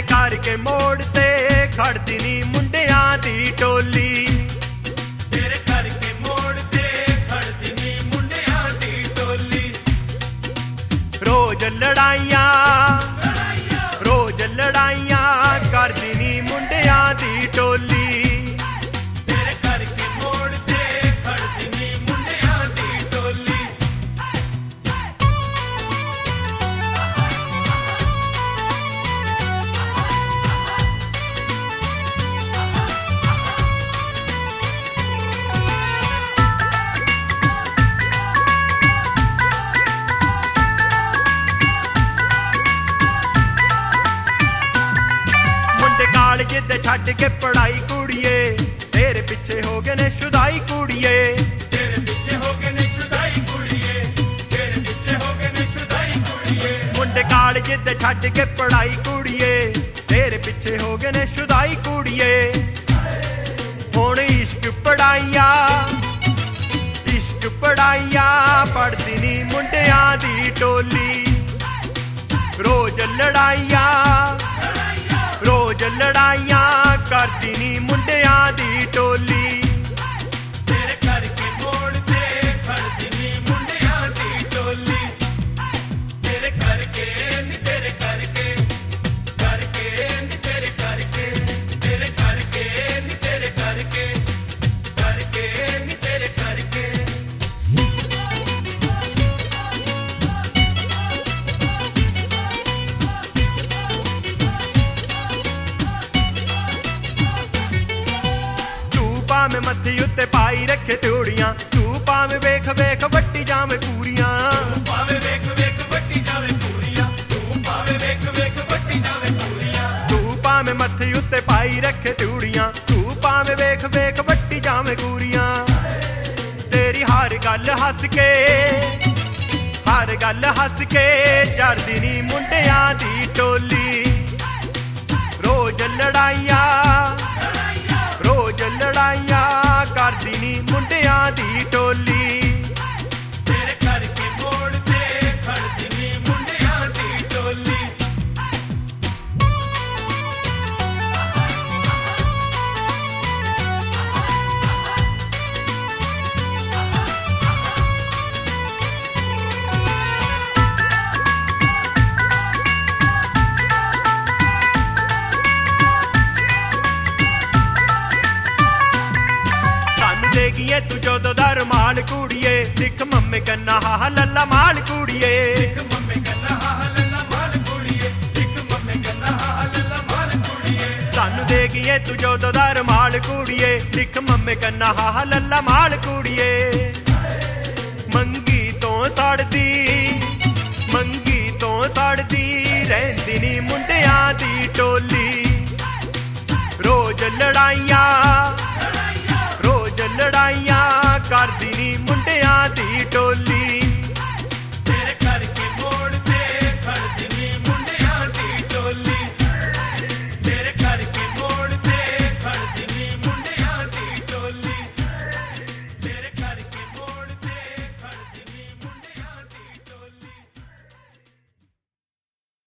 करके मोड़ ते खड़दी नी मुंडियां दी टोली। तेरे करके मोड़ ते खड़दी नी मुंडियां दी टोली। रोज लड़ाइयां करदी नी मुंडियां दी टोली। तेरे करके मोड़ ते खड़दी नी मुंडियां दी टोली। कालज दे छड्ड के पढ़ाई कुड़िए तेरे पिछे हो गए ने शुदाई कुड़िए। तेरे पिछे हो गए ने शुदाई कुड़िए। तेरे पिछे हो गए ने शुदाई कुड़िए। मुंडे कालज दे छड्ड के पढ़ाई कुड़िए तेरे पिछे हो गए ने शुदाई कुड़िए। हुण इश्क पढ़ाइया पढ़दी नी मुंडियां दी टोली। रोज लड़ाइयां करदी नी मुंडियां दी टोली। तेरे करके मोड़ ते खड़दी नी मुंडियां दी टोली। तेरे करके नी तेरे करके करके नी तेरे करके तेरे करके नी तेरे करके करके नी तेरे करके। भावें मत्थी उत्ते पाई रखे त्योड़ियां तू भावें वेख वेख वट्टी जावे कूरियां। भावें वेख वेख वट्टी जावे कूरियां। तू भावें वेख वेख वट्टी जावे कूरियां। तू भावें मत्थी उत्ते पाई रखे त्योड़ियां तू भावें वेख वेख वट्टी जावे कूरियां। तेरी हर गल हस के चढ़दी नी मुंडियां दी टोली। रोज लड़ाइयां करदी नी मुंडियां दी टोली। तेरे करके मोड़ ते खड़दी नी मुंडियां दी टोली। देगिए तू जोदो दर माल कुड़िए दिख मम्मे कन्ना हा लल्ला माल कुड़िए। दिख मम्मे कन्ना हा लल्ला माल कुड़िए। दिख मम्मे कन्ना हा लल्ला माल कुड़िए। सानू देगिए तू जोदो दर माल कुड़िए दिख मम्मे कन्ना हा लल्ला माल कुड़िए। मंगी तो सड़दी रहंदी नी मुंडियां दी टोली। रोज लड़ाइयां करदी नी मुंडियां दी टोली।